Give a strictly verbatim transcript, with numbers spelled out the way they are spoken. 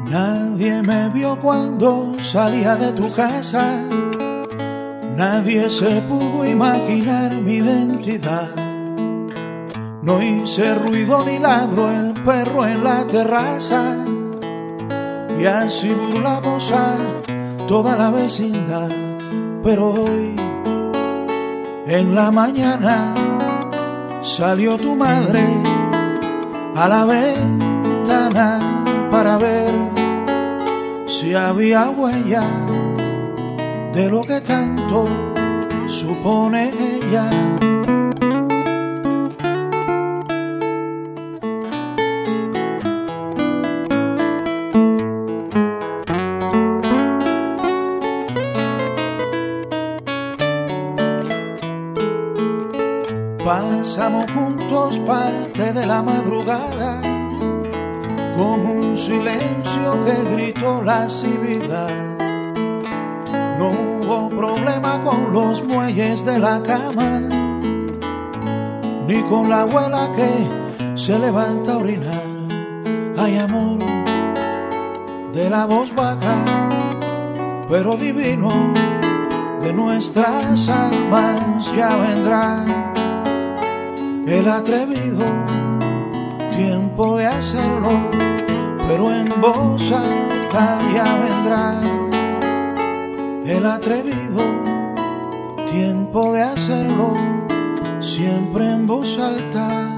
Nadie me vio cuando salía de tu casa, nadie se pudo imaginar mi identidad. No hice ruido ni ladró el perro en la terraza, y así burlamos a toda la vecindad. Pero hoy, en la mañana, salió tu madre a la ventana para ver si había huella de lo que tanto supone ella. Pasamos juntos parte de la madrugada, con un silencio que gritó lascividad. No hubo problema con los muelles de la cama, ni con la abuela que se levanta a orinar. Hay amor de la voz baja, pero divino, de nuestras almas ya vendrá el atrevido tiempo de hacerlo, pero en voz alta ya vendrá el atrevido tiempo de hacerlo, siempre en voz alta.